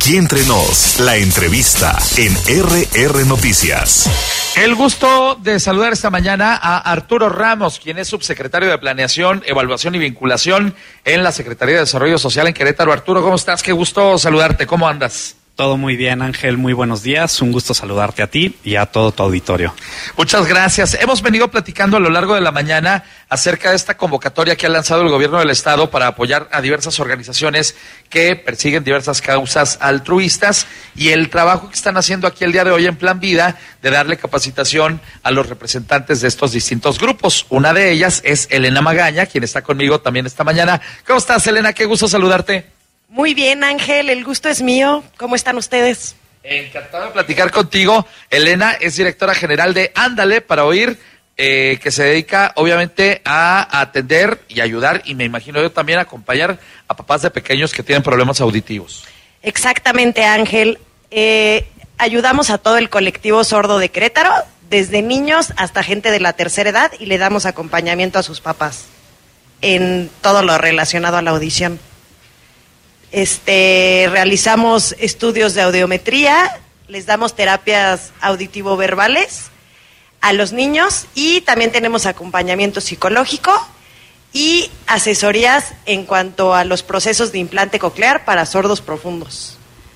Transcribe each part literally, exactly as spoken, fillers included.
Aquí entre nos, la entrevista en R R Noticias. El gusto de saludar esta mañana a Arturo Ramos, quien es subsecretario de Planeación, Evaluación y Vinculación en la Secretaría de Desarrollo Social en Querétaro. Arturo, ¿cómo estás? Qué gusto saludarte. ¿Cómo andas? Todo muy bien, Ángel. Muy buenos días. Un gusto saludarte a ti y a todo tu auditorio. Muchas gracias. Hemos venido platicando a lo largo de la mañana acerca de esta convocatoria que ha lanzado el gobierno del estado para apoyar a diversas organizaciones que persiguen diversas causas altruistas y el trabajo que están haciendo aquí el día de hoy en Plan Vida de darle capacitación a los representantes de estos distintos grupos. Una de ellas es Elena Magaña, quien está conmigo también esta mañana. ¿Cómo estás, Elena? Qué gusto saludarte. Muy bien, Ángel, el gusto es mío. ¿Cómo están ustedes? Encantado de platicar contigo. Elena es directora general de Ándale para Oír, eh, que se dedica obviamente a atender y ayudar, y me imagino yo también a acompañar a papás de pequeños que tienen problemas auditivos. Exactamente, Ángel. Eh, ayudamos a todo el colectivo sordo de Querétaro, desde niños hasta gente de la tercera edad, y le damos acompañamiento a sus papás en todo lo relacionado a la audición. Este, realizamos estudios de audiometría, les damos terapias auditivo-verbales a los niños y también tenemos acompañamiento psicológico y asesorías en cuanto a los procesos de implante coclear para sordos profundos.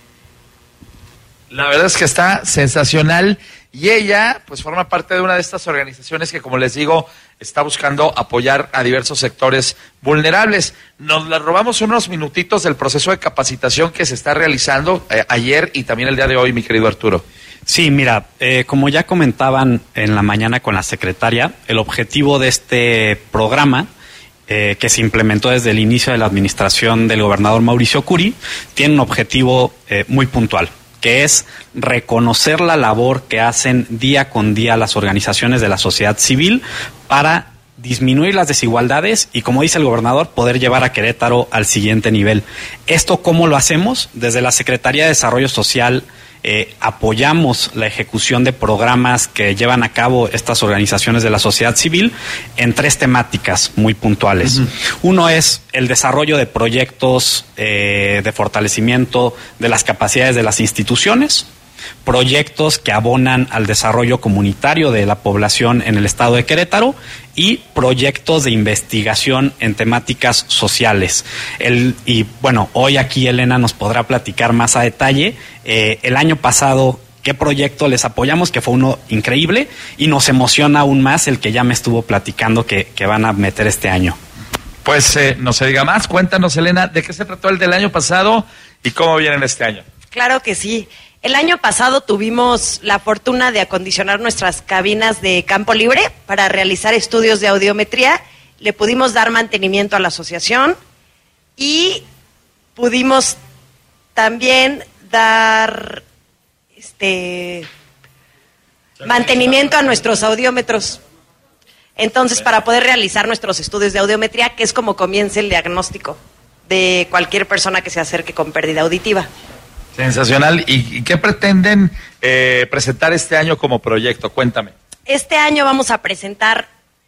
La verdad es que está sensacional y ella pues forma parte de una de estas organizaciones que, como les digo, está buscando apoyar a diversos sectores vulnerables. Nos la robamos unos minutitos del proceso de capacitación que se está realizando eh, ayer y también el día de hoy, mi querido Arturo. Sí, mira, eh, como ya comentaban en la mañana con la secretaria, el objetivo de este programa, eh, que se implementó desde el inicio de la administración del gobernador Mauricio Curi, tiene un objetivo eh, muy puntual, que es reconocer la labor que hacen día con día las organizaciones de la sociedad civil para disminuir las desigualdades y, como dice el gobernador, poder llevar a Querétaro al siguiente nivel. ¿Esto cómo lo hacemos? Desde la Secretaría de Desarrollo Social eh, apoyamos la ejecución de programas que llevan a cabo estas organizaciones de la sociedad civil en tres temáticas muy puntuales. Uh-huh. Uno es el desarrollo de proyectos eh, de fortalecimiento de las capacidades de las instituciones, proyectos que abonan al desarrollo comunitario de la población en el estado de Querétaro y proyectos de investigación en temáticas sociales. El, y bueno, hoy aquí Elena nos podrá platicar más a detalle. Eh, el año pasado, ¿qué proyecto les apoyamos? Que fue uno increíble y nos emociona aún más el que ya me estuvo platicando que, que van a meter este año. Pues eh, no se diga más. Cuéntanos, Elena, ¿de qué se trató el del año pasado y cómo vienen este año? Claro que sí. El año pasado tuvimos la fortuna de acondicionar nuestras cabinas de campo libre para realizar estudios de audiometría. Le pudimos dar mantenimiento a la asociación y pudimos también dar este mantenimiento a nuestros audiómetros. Entonces, para poder realizar nuestros estudios de audiometría, que es como comienza el diagnóstico de cualquier persona que se acerque con pérdida auditiva. Sensacional. ¿Y, y qué pretenden eh, presentar este año como proyecto? Cuéntame. Este año vamos a presentar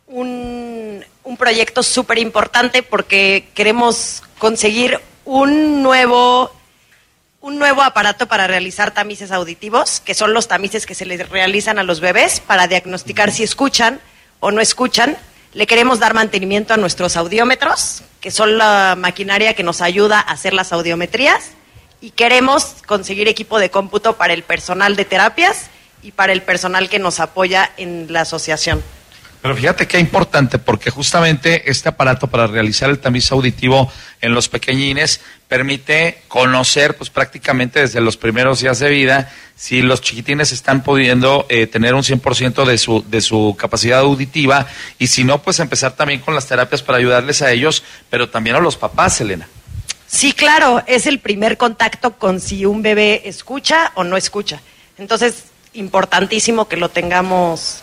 un, un proyecto súper importante porque queremos conseguir un nuevo, un nuevo aparato para realizar tamices auditivos, que son los tamices que se les realizan a los bebés para diagnosticar si escuchan o no escuchan. Le queremos dar mantenimiento a nuestros audiómetros, que son la maquinaria que nos ayuda a hacer las audiometrías. Y queremos conseguir equipo de cómputo para el personal de terapias y para el personal que nos apoya en la asociación. Pero fíjate qué importante, porque justamente este aparato para realizar el tamiz auditivo en los pequeñines permite conocer pues prácticamente desde los primeros días de vida si los chiquitines están pudiendo eh, tener un cien por ciento de su, de su capacidad auditiva, y si no, pues empezar también con las terapias para ayudarles a ellos, pero también a los papás, Elena. Sí, claro, es el primer contacto con si un bebé escucha o no escucha. Entonces, importantísimo que lo tengamos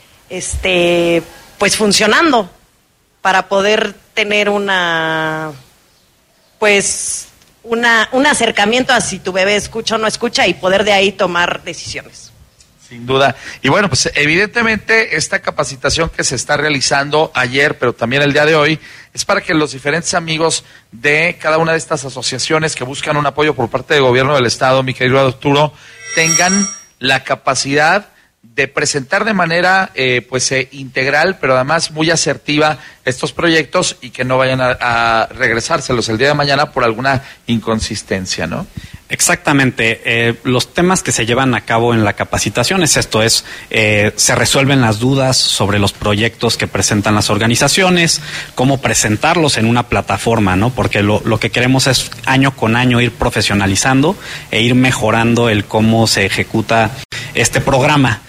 este, pues funcionando para poder tener una pues una un acercamiento a si tu bebé escucha o no escucha y poder de ahí tomar decisiones. Sin duda. Y bueno, pues evidentemente esta capacitación que se está realizando ayer, pero también el día de hoy, es para que los diferentes amigos de cada una de estas asociaciones que buscan un apoyo por parte del gobierno del estado, mi querido Arturo, tengan la capacidad de presentar de manera eh, pues eh, integral, pero además muy asertiva estos proyectos y que no vayan a, a regresárselos el día de mañana por alguna inconsistencia, ¿no? Exactamente. Eh, los temas que se llevan a cabo en la capacitación es esto, es eh, se resuelven las dudas sobre los proyectos que presentan las organizaciones, cómo presentarlos en una plataforma, ¿no? Porque lo, lo que queremos es año con año ir profesionalizando e ir mejorando el cómo se ejecuta este programa.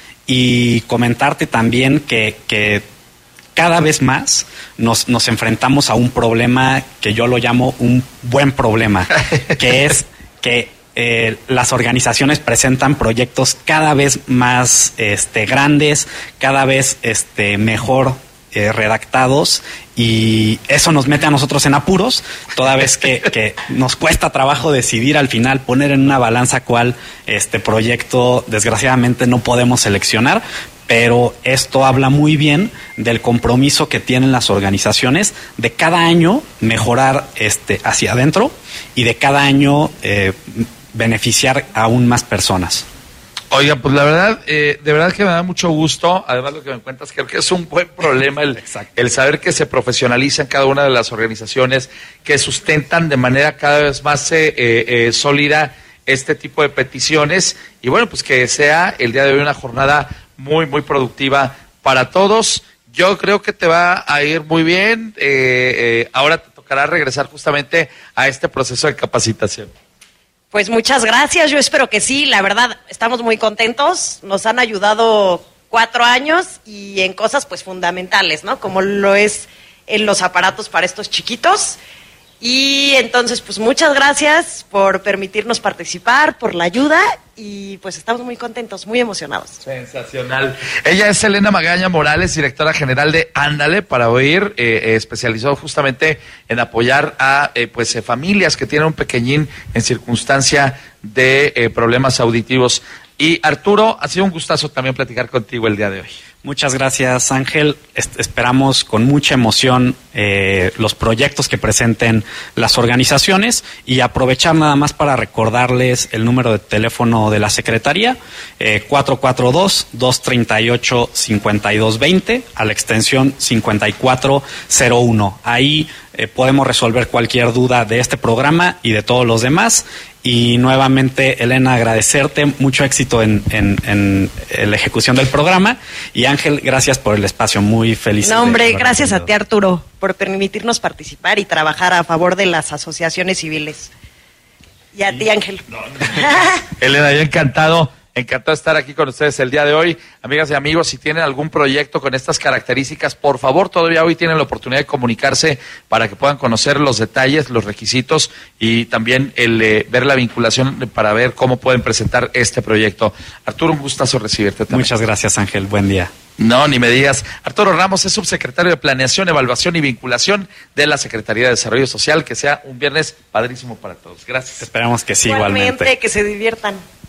Y comentarte también que, que cada vez más nos, nos enfrentamos a un problema que yo lo llamo un buen problema, que es que eh, las organizaciones presentan proyectos cada vez más este, grandes, cada vez este, mejor eh, redactados, y eso nos mete a nosotros en apuros, toda vez que, que nos cuesta trabajo decidir al final, poner en una balanza cuál este proyecto desgraciadamente no podemos seleccionar. Pero esto habla muy bien del compromiso que tienen las organizaciones de cada año mejorar este hacia adentro y de cada año eh, beneficiar a aún más personas. Oiga, pues la verdad, eh, de verdad que me da mucho gusto. Además, lo que me cuentas, creo que es un buen problema el, el saber que se profesionalizan cada una de las organizaciones, que sustentan de manera cada vez más eh, eh, sólida este tipo de peticiones. Y bueno, pues que sea el día de hoy una jornada muy, muy productiva para todos. Yo creo que te va a ir muy bien. Eh, eh, ahora te tocará regresar justamente a este proceso de capacitación. Pues muchas gracias, yo espero que sí, la verdad, estamos muy contentos, nos han ayudado cuatro años y en cosas pues fundamentales, ¿no? Como lo es en los aparatos para estos chiquitos. Y entonces, pues muchas gracias por permitirnos participar, por la ayuda, y pues estamos muy contentos, muy emocionados. Sensacional. Ella es Elena Magaña Morales, directora general de Ándale para Oír, eh, especializado justamente en apoyar a eh, pues eh, familias que tienen un pequeñín en circunstancia de eh, problemas auditivos. Y Arturo, ha sido un gustazo también platicar contigo el día de hoy. Muchas gracias, Ángel. Est- esperamos con mucha emoción eh, los proyectos que presenten las organizaciones, y aprovechar nada más para recordarles el número de teléfono de la Secretaría, eh, cuatro cuatro dos, dos tres ocho, cinco dos dos cero, a la extensión cincuenta y cuatro cero uno. Ahí eh, podemos resolver cualquier duda de este programa y de todos los demás. Y nuevamente, Elena, agradecerte, mucho éxito en, en, en, en la ejecución del programa. Y Ángel, gracias por el espacio, muy feliz. No, hombre, gracias a ti, Arturo, por permitirnos participar y trabajar a favor de las asociaciones civiles. Y a sí. ti, Ángel. No, no, no. Elena, yo encantado. Encantado de estar aquí con ustedes el día de hoy. Amigas y amigos, si tienen algún proyecto con estas características, por favor, todavía hoy tienen la oportunidad de comunicarse para que puedan conocer los detalles, los requisitos y también el eh, ver la vinculación para ver cómo pueden presentar este proyecto. Arturo, un gustazo recibirte también. Muchas gracias, Ángel. Buen día. No, ni me digas. Arturo Ramos es subsecretario de Planeación, Evaluación y Vinculación de la Secretaría de Desarrollo Social. Que sea un viernes padrísimo para todos. Gracias. Esperamos que sí, igualmente. igualmente. Que se diviertan.